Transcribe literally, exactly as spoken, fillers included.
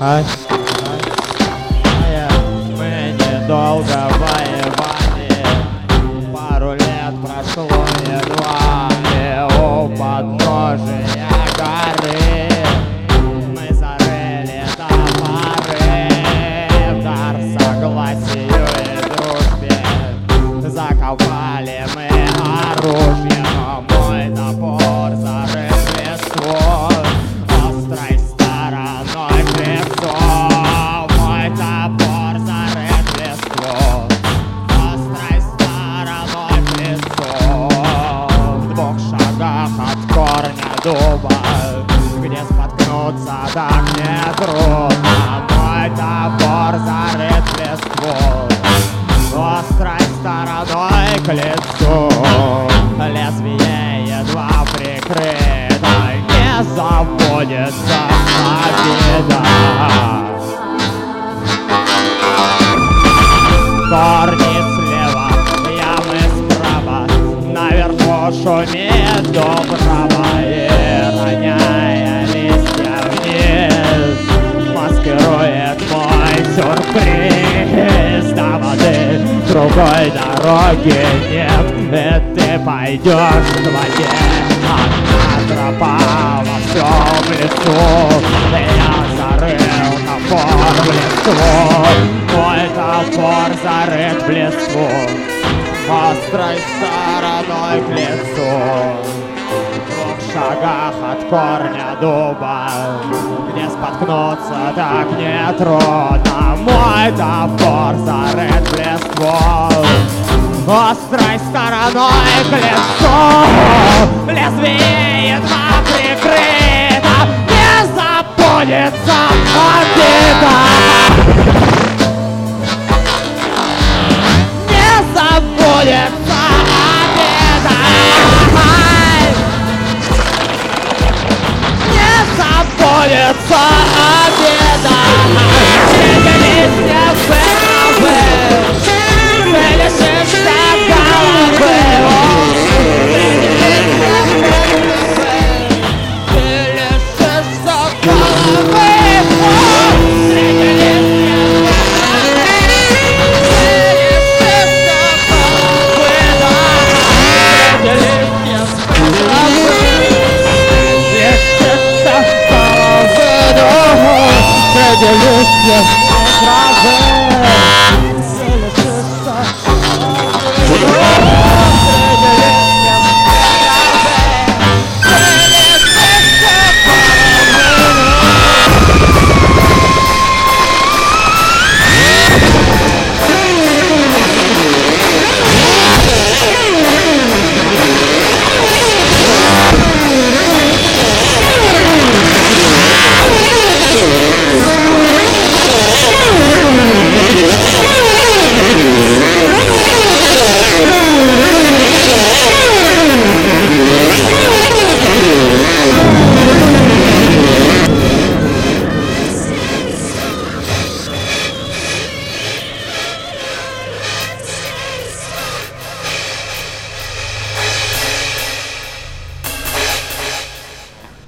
Ай, ай, мы недолго воевали, пару лет прошло едва ли у подножия горы. Мы зарыли топоры в дар согласию и дружбе, заковали мы оружие, но мой топор зарыт в лесу, острой стороной к лицу. Мой топор зарыт в лесу, острой стороной к лицу. В двух шагах от корня дуба, где споткнуться так нетрудно. Мой топор зарыт в лесу, острой стороной к лицу. Лезвие едва прикрыто, не забудется обида. Корни слева, ямы справа, наверху шумит дубрава, и, роняя листья вниз, маскирует мой сюрприз. До воды другой дороги нет, и ты пойдешь к воде. Одна тропа во всем лесу, я зарыл топор в лесу. Мой топор зарыт в лесу, острой стороной к лицу. В двух шагах от корня дуба, где споткнуться так нетрудно. Мой топор зарыт в лесу, острой стороной к лицу. Лезвие едва прикрыто, не забудется обида. Не забудется обида. Не забудется обида. Среди листьев травы ты лишишься головы. Среди листьев ты лишишься головы. Среди листьев Среди листьев